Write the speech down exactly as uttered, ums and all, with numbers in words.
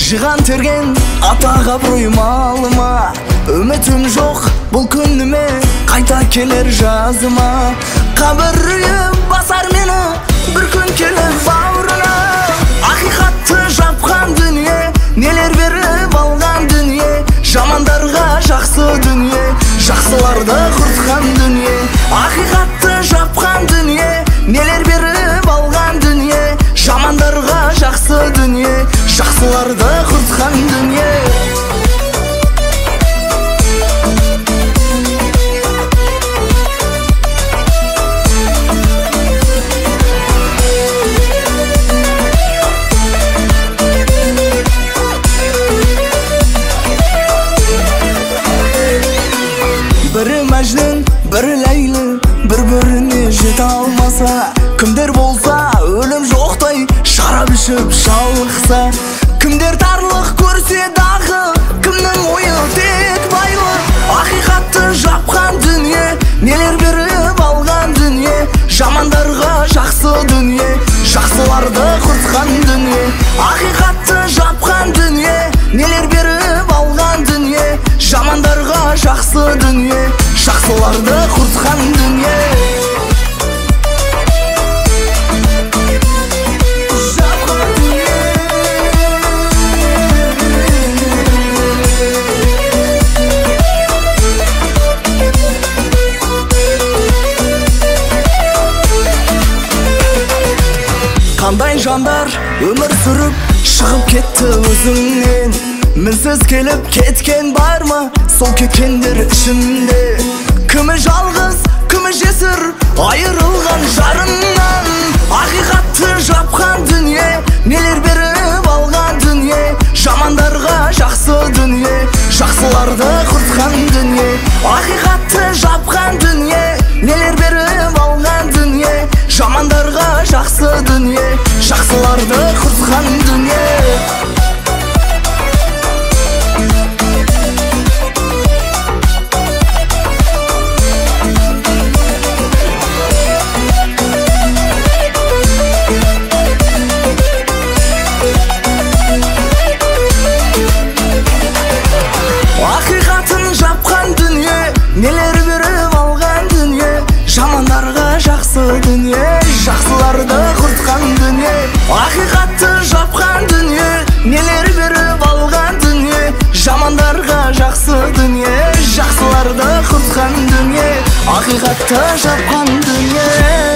жыған терген атаға абыройыма үмітім жоқ бұл күніме қайта келер жазыма қабірім басар мені бір күн келер бауырына ақиқатты жапқан дүние нелер беріп алған дүние жамандарға жақсы дүние жақсыларды құртқан дүние ақиқатты жапқан дүние нелер беріп алған дүние жамандарға жақсы дүние жақсыларды құртқан дүние бірі мәжнүн, бірі ләйлі, бір-біріне жете алмаса кімдер болса өлім жоқтай шарап ішіп шалықса кімдер тарлық көрсе дағы кімнің ойы тек байлық ақиқатты жапқан дүние нелер беріп алған дүние жамандарға жақсы дүние жақсыларды құртқан дүние ақиқатты жапқан дүние нелер беріп алған дүние жамандарға жақсы дүние жақсыларды құртқан дүние қандай жандар өмір сүріп шығып кетті өзіңнен мінсіз келіп кеткен бар ма сол кеткендер ішінде кімі жалғыз кімі жесір айырылған жарынан ақиқатты жапқан дүние нелер беріп алған дүние жамандарға жақсы дүние жақсыларды құртқан дүние ақиқатты жапқан дүние нелер беріп алған дүние жамандарға жақсы дүние жақсыларды құртқан дүние ақиқатын жапқан дүние нелер беріп алған дүние жамандарға жақсы дүние жақсыларды құртқан дүние ақиқатты жапқан дүние нелер беріп алған дүние жамандарға жақсы дүние жақсыларды құртқан дүние ақиқатты жапқан дүние